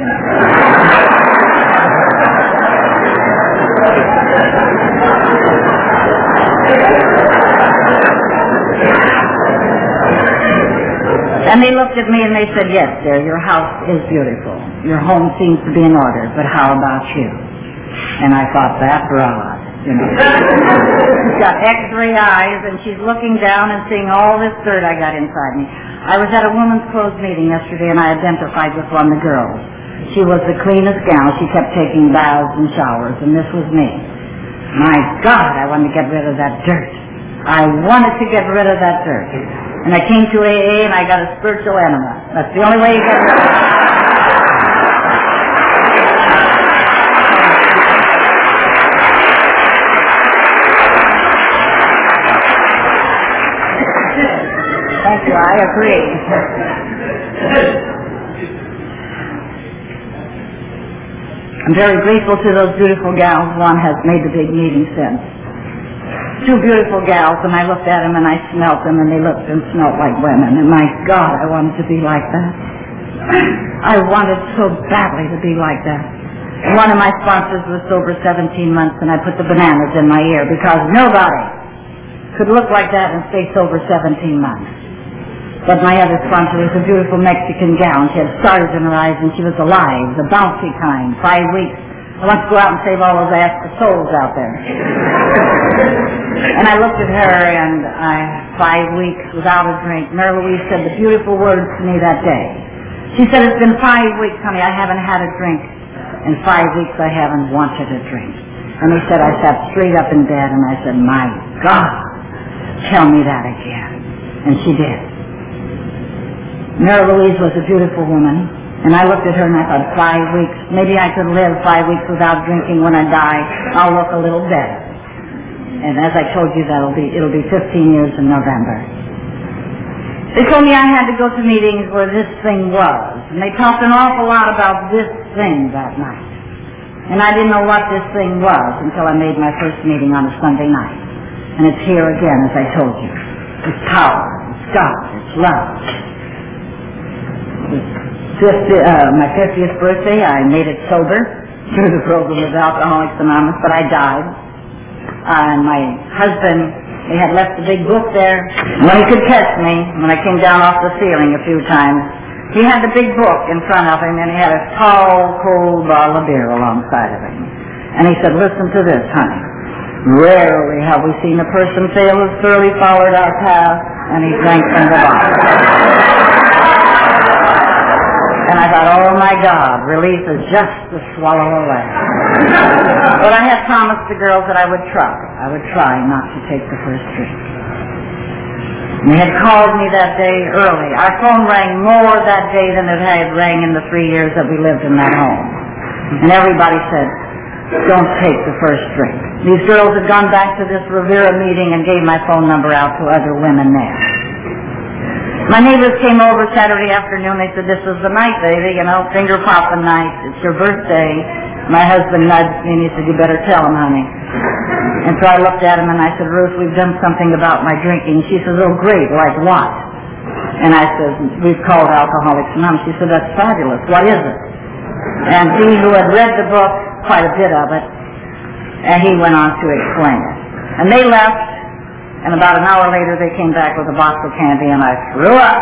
And they looked at me and they said, yes, dear, your house is beautiful. Your home seems to be in order, but how about you? And I thought, that broad, She's got X-ray eyes and she's looking down and seeing all this dirt I got inside me. I was at a women's clothes meeting yesterday and I identified with one of the girls. She was the cleanest gal. She kept taking baths and showers, and this was me. My God, I wanted to get rid of that dirt. I wanted to get rid of that dirt. And I came to AA and I got a spiritual enema. That's the only way you get rid of it. Thank you, I agree. I'm very grateful to those beautiful gals. One has made the big meeting since. Two beautiful gals, and I looked at them and I smelt them, and they looked and smelt like women. And my God, I wanted to be like that. I wanted so badly to be like that. And one of my sponsors was sober 17 months, and I put the bananas in my ear because nobody could look like that and stay sober 17 months. But my other sponsor was a beautiful Mexican gal, and she had stars in her eyes, and she was alive, the bouncy kind, 5 weeks. I want to go out and save all those souls out there. And I looked at her, and 5 weeks without a drink. Mary Louise said the beautiful words to me that day. She said, it's been 5 weeks, honey, I haven't had a drink. In 5 weeks, I haven't wanted a drink. And he said, I sat straight up in bed, and I said, my God, tell me that again. And she did. Mary Louise was a beautiful woman. And I looked at her and I thought, 5 weeks, maybe I could live 5 weeks without drinking. When I die, I'll look a little better. And as I told you, it'll be 15 years in November. They told me I had to go to meetings where this thing was. And they talked an awful lot about this thing that night. And I didn't know what this thing was until I made my first meeting on a Sunday night. And it's here again, as I told you. It's power, it's God, it's love. My 50th birthday, I made it sober through the program of Alcoholics Anonymous, but I died. And my husband, he had left a big book there. When he could catch me, when I came down off the ceiling a few times, he had the big book in front of him, and he had a tall, cold bottle of beer alongside of him. And he said, listen to this, honey. Rarely have we seen a person fail as thoroughly followed our path, and he drank from the bottle. And I thought, oh my God, relief is just to swallow away. But I had promised the girls that I would try. I would try not to take the first drink. And they had called me that day early. Our phone rang more that day than it had rang in the 3 years that we lived in that home. And everybody said, don't take the first drink. These girls had gone back to this Rivera meeting and gave my phone number out to other women there. My neighbors came over Saturday afternoon. They said, this is the night, baby, finger popping night. It's your birthday. My husband nudged me and he said, you better tell him, honey. And so I looked at him and I said, Ruth, we've done something about my drinking. She says, oh, great, like what? And I said, we've called Alcoholics Anonymous. She said, that's fabulous. What is it? And he, who had read the book, quite a bit of it, and he went on to explain it. And they left, and about an hour later they came back with a box of candy, and I threw up.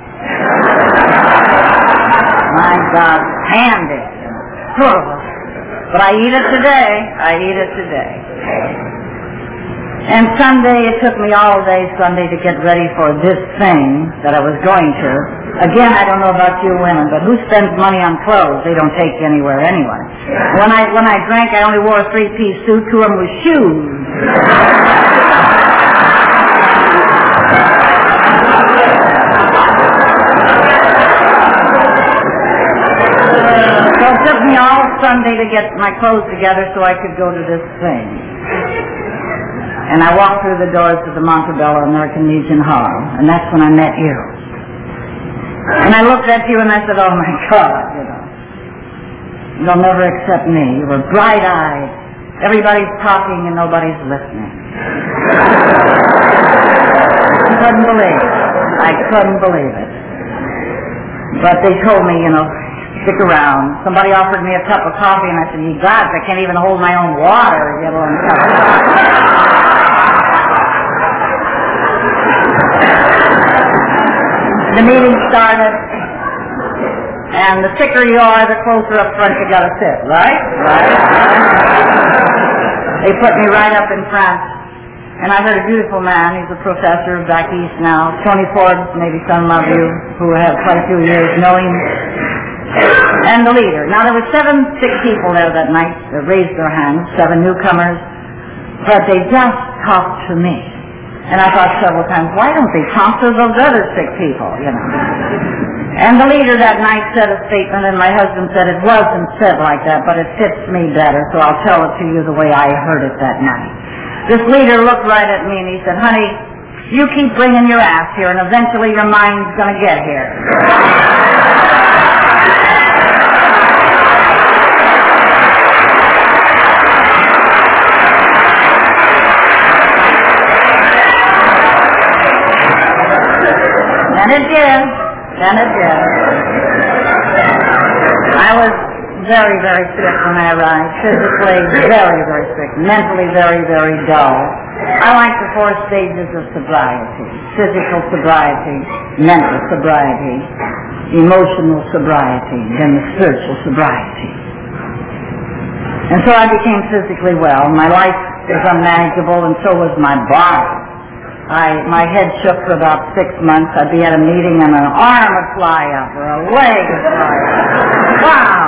My God, candy. But I eat it today. I eat it today. And Sunday, it took me all day Sunday to get ready for this thing that I was going to. Again, I don't know about you women, but who spends money on clothes they don't take anywhere anyway? When I drank, I only wore a 3-piece suit, 2 of them with shoes. So it took me all Sunday to get my clothes together so I could go to this thing. And I walked through the doors of the Montebello American Legion Hall, and that's when I met you. And I looked at you and I said, oh my God, you'll never accept me. You were bright-eyed. Everybody's talking and nobody's listening. I couldn't believe it. I couldn't believe it. But they told me, stick around. Somebody offered me a cup of coffee and I said, ye gods, I can't even hold my own water, let alone a cup of coffee. The meeting started, and the sicker you are, the closer up front you gotta sit, right? They put me right up in front, and I heard a beautiful man. He's a professor back east now. Tony Forbes, maybe some of you who have quite a few years know him. And the leader. Now there were 7 sick people there that night that raised their hands, 7 newcomers, but they just talked to me. And I thought several times, why don't they talk to those other sick people, And the leader that night said a statement, and my husband said it wasn't said like that, but it fits me better, so I'll tell it to you the way I heard it that night. This leader looked right at me and he said, honey, you keep bringing your ass here, and eventually your mind's going to get here. And it did. I was very, very sick when I arrived. Physically, very, very sick. Mentally, very, very dull. I like the 4 stages of sobriety. Physical sobriety, mental sobriety, emotional sobriety, then the spiritual sobriety. And so I became physically well. My life was unmanageable, and so was my body. My head shook for about 6 months. I'd be at a meeting and an arm would fly up or a leg would fly up. Wow!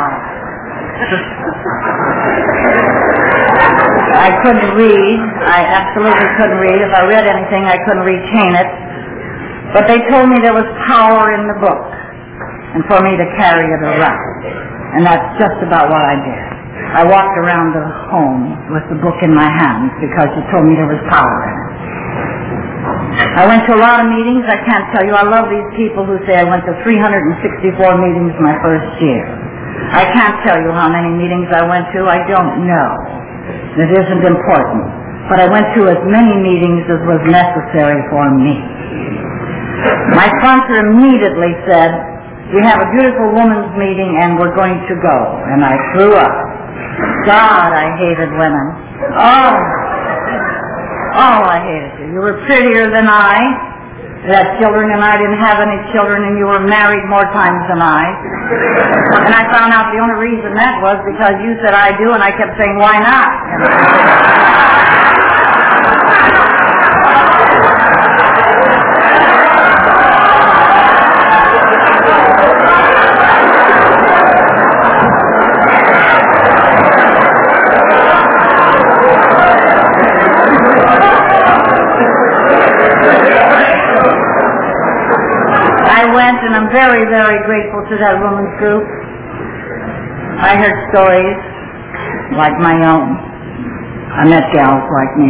I couldn't read. I absolutely couldn't read. If I read anything, I couldn't retain it. But they told me there was power in the book and for me to carry it around. And that's just about what I did. I walked around the home with the book in my hands because you told me there was power in it. I went to a lot of meetings. I can't tell you. I love these people who say I went to 364 meetings my first year. I can't tell you how many meetings I went to. I don't know. It isn't important. But I went to as many meetings as was necessary for me. My sponsor immediately said, we have a beautiful women's meeting and we're going to go. And I threw up. God, I hated women. Oh, I hated you. You were prettier than I. You had children and I didn't have any children, and you were married more times than I. And I found out the only reason that was because you said I do, and I kept saying, why not? And I'm very, very grateful to that women's group. I heard stories like my own. I met gals like me.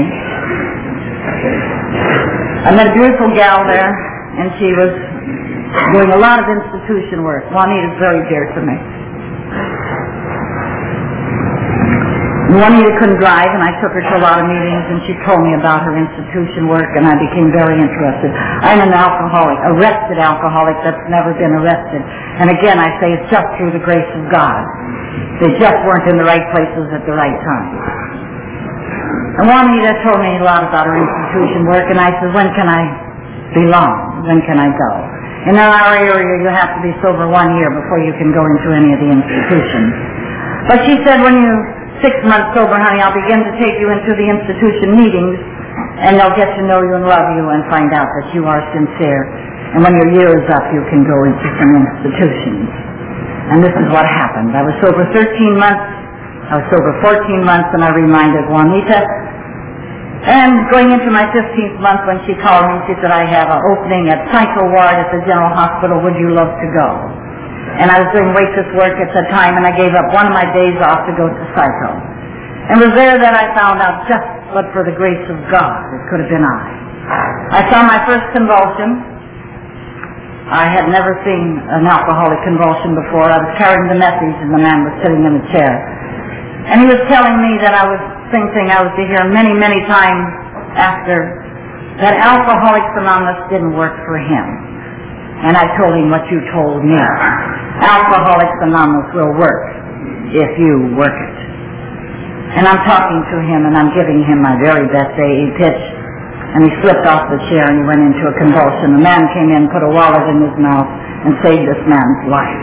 I met a beautiful gal there, and she was doing a lot of institution work. Juanita's very dear to me. Juanita couldn't drive, and I took her to a lot of meetings, and she told me about her institution work, and I became very interested. I'm an alcoholic, arrested alcoholic that's never been arrested. And again, I say it's just through the grace of God. They just weren't in the right places at the right time. And Juanita told me a lot about her institution work, and I said, when can I belong? When can I go? In our area, you have to be sober 1 year before you can go into any of the institutions. But she said, when you're 6 months sober, honey, I'll begin to take you into the institution meetings, and they'll get to know you and love you and find out that you are sincere. And when your year is up, you can go into some institutions. And this is what happened. I was sober 13 months. I was sober 14 months, and I reminded Juanita. And going into my 15th month, when she called me, she said, I have an opening at Psycho Ward at the General Hospital. Would you love to go? And I was doing waitress work at the time, and I gave up one of my days off to go to Psycho. And it was there that I found out just but for the grace of God, it could have been I saw my first convulsion. I had never seen an alcoholic convulsion before. I was carrying the message, and the man was sitting in the chair. And he was telling me that I was thinking I was to hear many, many times after that Alcoholics Anonymous didn't work for him. And I told him what you told me. Alcoholics Anonymous will work if you work it. And I'm talking to him, and I'm giving him my very best AA pitch. And he slipped off the chair, and he went into a convulsion. The man came in, put a wallet in his mouth, and saved this man's life.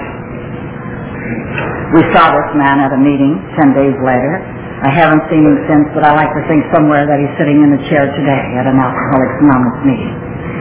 We saw this man at a meeting 10 days later. I haven't seen him since, but I like to think somewhere that he's sitting in a chair today at an Alcoholics Anonymous meeting.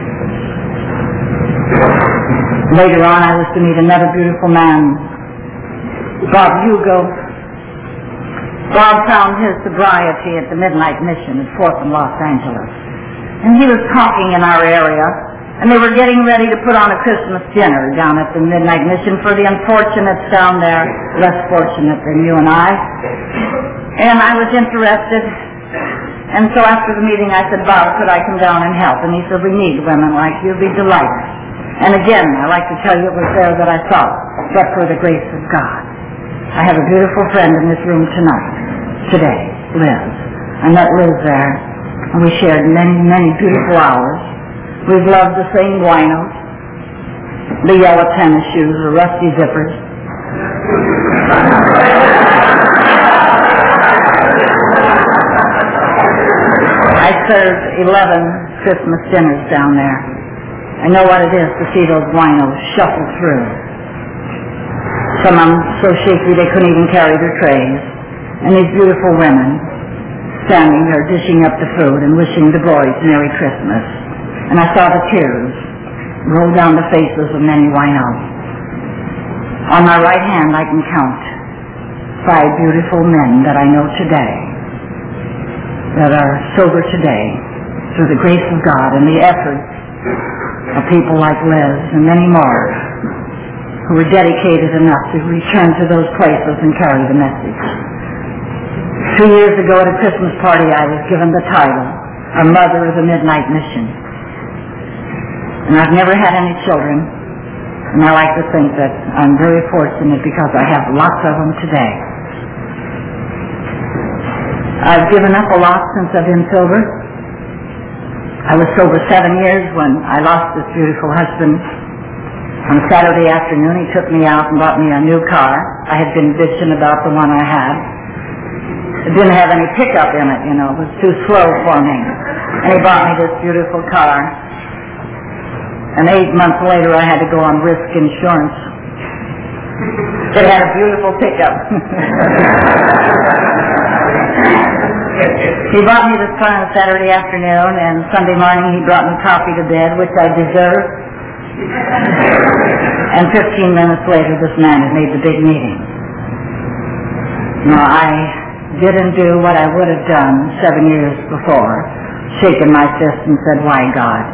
Later on, I was to meet another beautiful man, Bob Hugo. Bob found his sobriety at the Midnight Mission at 4th and Los Angeles. And he was talking in our area, and they were getting ready to put on a Christmas dinner down at the Midnight Mission for the unfortunates down there, less fortunate than you and I. And I was interested, and so after the meeting I said, Bob, could I come down and help? And he said, we need women like you, be delighted. And again, I like to tell you it was there that I saw, but for the grace of God. I have a beautiful friend in this room today, Liz. I met Liz there, and we shared many, many beautiful hours. We've loved the same winos, the yellow tennis shoes, the rusty zippers. I served 11 Christmas dinners down there. I know what it is to see those winos shuffle through. Some of them so shaky they couldn't even carry their trays. And these beautiful women standing there dishing up the food and wishing the boys Merry Christmas. And I saw the tears roll down the faces of many winos. On my right hand I can count 5 beautiful men that I know today, that are sober today, through the grace of God and the efforts of people like Liz and many more who were dedicated enough to return to those places and carry the message. 2 years ago at a Christmas party I was given the title, a Mother of the Midnight Mission. And I've never had any children, and I like to think that I'm very fortunate because I have lots of them today. I've given up a lot since I've been sober. I was sober 7 years when I lost this beautiful husband. On a Saturday afternoon, he took me out and bought me a new car. I had been bitching about the one I had. It didn't have any pickup in it, you know. It was too slow for me. And he bought me this beautiful car. And 8 months later, I had to go on risk insurance. It had a beautiful pickup. He bought me this car on a Saturday afternoon, and Sunday morning he brought me coffee to bed, which I deserved. And 15 minutes later, this man had made the big meeting. Now, I didn't do what I would have done 7 years before, shaking my fist and said, why, God?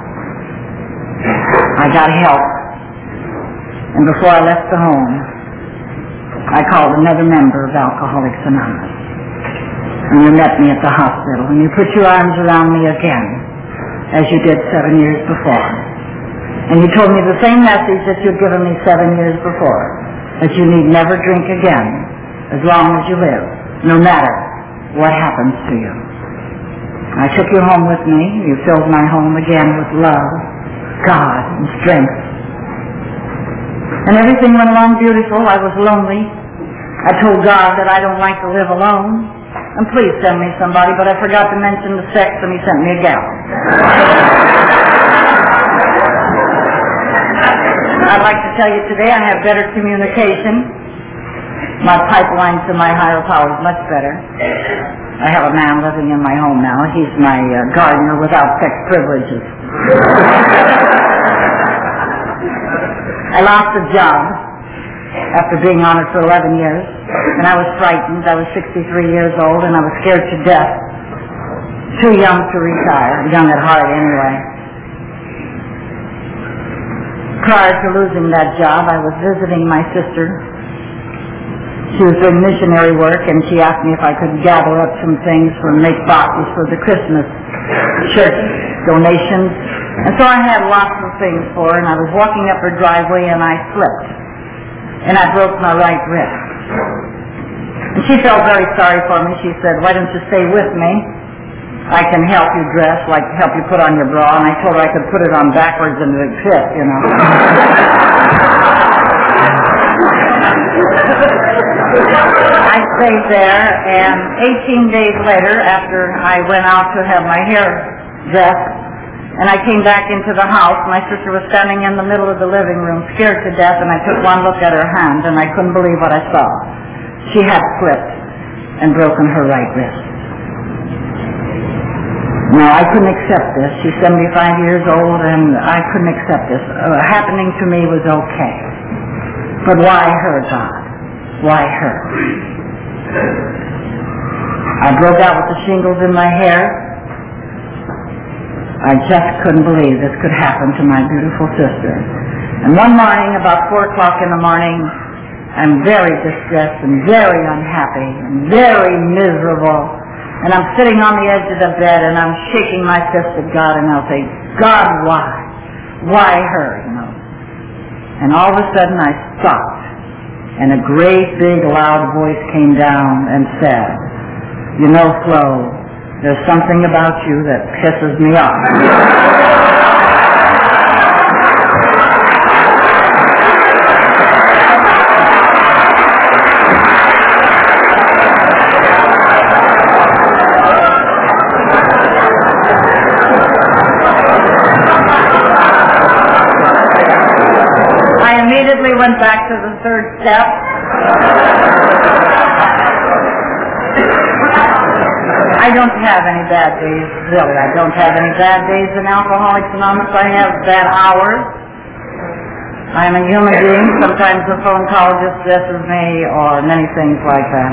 I got help. And before I left the home, I called another member of Alcoholics Anonymous. And you met me at the hospital, and you put your arms around me again, as you did 7 years before. And you told me the same message that you'd given me 7 years before, that you need never drink again, as long as you live, no matter what happens to you. I took you home with me. You filled my home again with love, God, and strength. And everything went along beautiful. I was lonely. I told God that I don't like to live alone. And please send me somebody, but I forgot to mention the sex, and he sent me a gal. I'd like to tell you today I have better communication. My pipeline to my higher power is much better. I have a man living in my home now. He's my gardener without sex privileges. I lost a job after being on it for 11 years, and I was frightened. I was 63 years old, and I was scared to death. Too young to retire, young at heart anyway. Prior to losing that job, I was visiting my sister. She was doing missionary work, and she asked me if I could gather up some things for make boxes for the Christmas church donations. And so I had lots of things for her, and I was walking up her driveway, and I slipped. And I broke my right wrist. And she felt very sorry for me. She said, "Why don't you stay with me? I can help you dress, like help you put on your bra." And I told her I could put it on backwards and it would fit, you know. I stayed there, and 18 days later, after I went out to have my hair dressed, and I came back into the house, my sister was standing in the middle of the living room, scared to death, and I took one look at her hand, and I couldn't believe what I saw. She had slipped and broken her right wrist. Now, I couldn't accept this. She's 75 years old, and I couldn't accept this. Happening to me was okay. But why her, God? Why her? I broke out with the shingles in my hair. I just couldn't believe this could happen to my beautiful sister. And one morning, about 4 o'clock in the morning, I'm very distressed and very unhappy and very miserable. And I'm sitting on the edge of the bed, and I'm shaking my fist at God, and I'll say, "God, why? Why her?" You know. And all of a sudden, I stopped, and a great, big, loud voice came down and said, "You know, Flo, there's something about you that pisses me off." Went back to the third step. I don't have any bad days, really. I don't have any bad days in Alcoholics Anonymous. I have bad hours. I'm a human being. Sometimes the phone call just stresses me, or many things like that.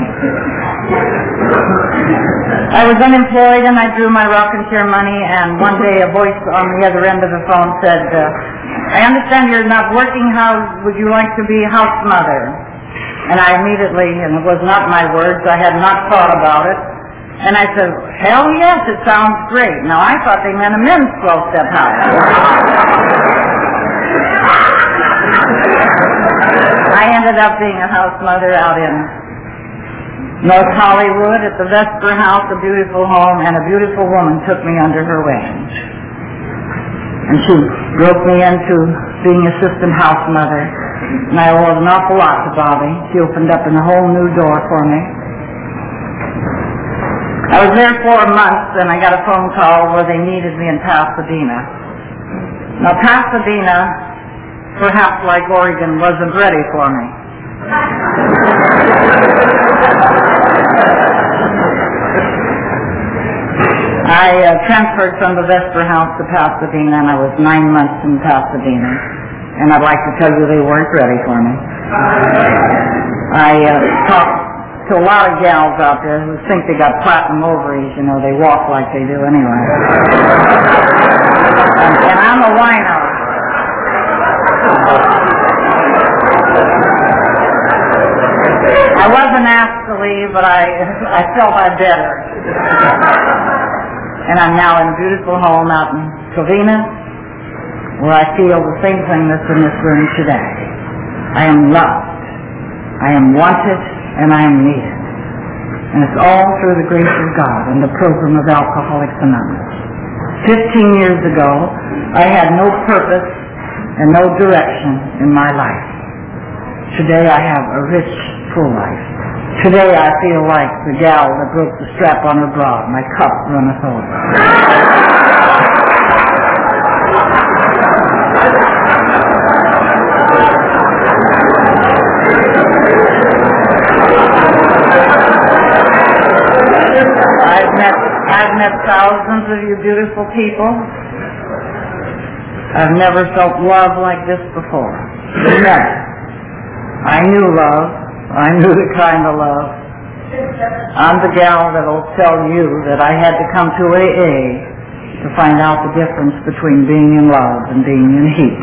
I was unemployed, and I drew my rocking chair money, and one day a voice on the other end of the phone said, "I understand you're not working. How would you like to be house mother?" And I immediately, and it was not my words, I had not thought about it, and I said, "Hell yes, it sounds great." Now I thought they meant a men's 12-step house. I ended up being a house mother out in North Hollywood at the Vesper House, a beautiful home, and a beautiful woman took me under her wing. And she broke me into being assistant house mother. And I owed an awful lot to Bobby. She opened up a whole new door for me. I was there 4 months, and I got a phone call where they needed me in Pasadena. Now, Pasadena, perhaps like Oregon, wasn't ready for me. I transferred from the Vesper House to Pasadena, and I was 9 months in Pasadena. And I'd like to tell you they weren't ready for me. I talked to a lot of gals out there who think they got platinum ovaries. You know, they walk like they do anyway. And I'm a wino. I wasn't asked to leave, but I felt I'd better. And I'm now in a beautiful home out in Covina, where I feel the same thing that's in this room today. I am loved, I am wanted, and I am needed. And it's all through the grace of God and the program of Alcoholics Anonymous. 15 years ago, I had no purpose and no direction in my life. Today I have a rich, full life. Today I feel like the gal that broke the strap on her bra. My cup runneth over. I've met thousands of you beautiful people. I've never felt love like this before. Never. I knew love. I knew the kind of love. I'm the gal that'll tell you that I had to come to AA to find out the difference between being in love and being in heat.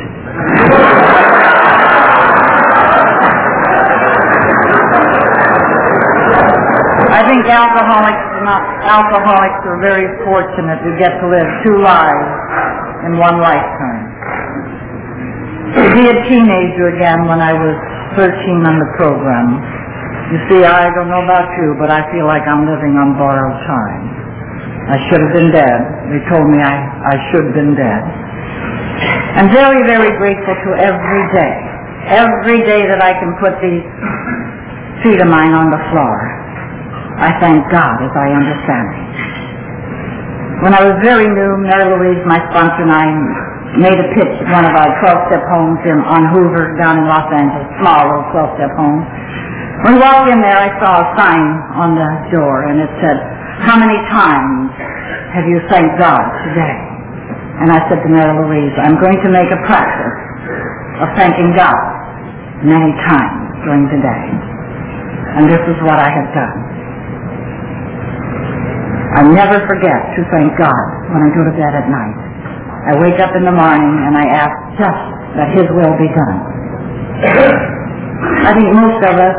I think alcoholics are very fortunate to get to live 2 lives in one lifetime. To be a teenager again when I was 13 on the program. You see, I don't know about you, but I feel like I'm living on borrowed time. I should have been dead. They told me I should have been dead. I'm very, very grateful to every day that I can put these feet of mine on the floor. I thank God as I understand it. When I was very new, Mary Louise, my sponsor, and I made a pitch at one of our 12-step homes on Hoover down in Los Angeles, small little 12-step home. When we walked in there, I saw a sign on the door, and it said, "How many times have you thanked God today?" And I said to Mary Louise, "I'm going to make a practice of thanking God many times during the day." And this is what I have done. I never forget to thank God when I go to bed at night. I wake up in the morning and I ask just that His will be done. I think most of us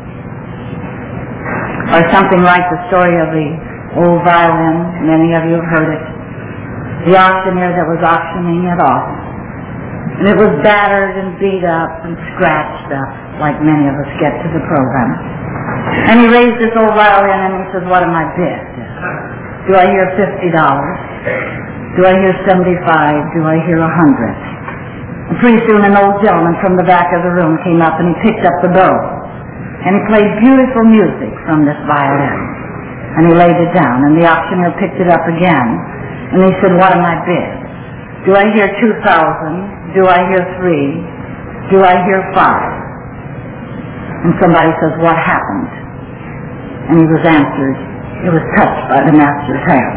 are something like the story of the old violin. Many of you have heard it. The auctioneer that was auctioning it off. And it was battered and beat up and scratched up like many of us get to the program. And he raised this old violin and he says, "What am I bid? Do I hear $50? Do I hear $75? Do I hear $100? And pretty soon an old gentleman from the back of the room came up and he picked up the bow. And he played beautiful music from this violin. And he laid it down and the auctioneer picked it up again. And he said, "What am I bid? Do I hear 2,000? Do I hear 3? Do I hear 5? And somebody says, "What happened?" And he was answered, "It was touched by the master's hand."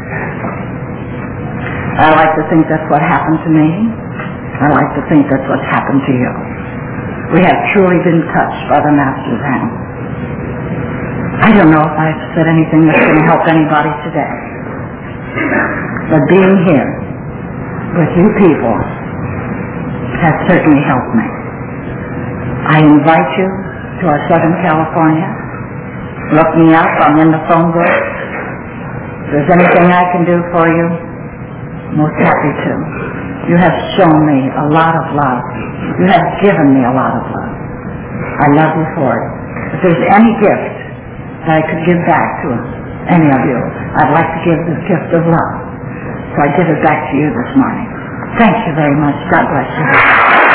I like to think that's what happened to me. I like to think that's what's happened to you. We have truly been touched by the master's hand. I don't know if I've said anything that's going to help anybody today. But being here with you people has certainly helped me. I invite you to our Southern California. Look me up. I'm in the phone book. If there's anything I can do for you, most happy to. You have shown me a lot of love. You have given me a lot of love. I love you for it. If there's any gift that I could give back to any of you, I'd like to give this gift of love. So I give it back to you this morning. Thank you very much. God bless you.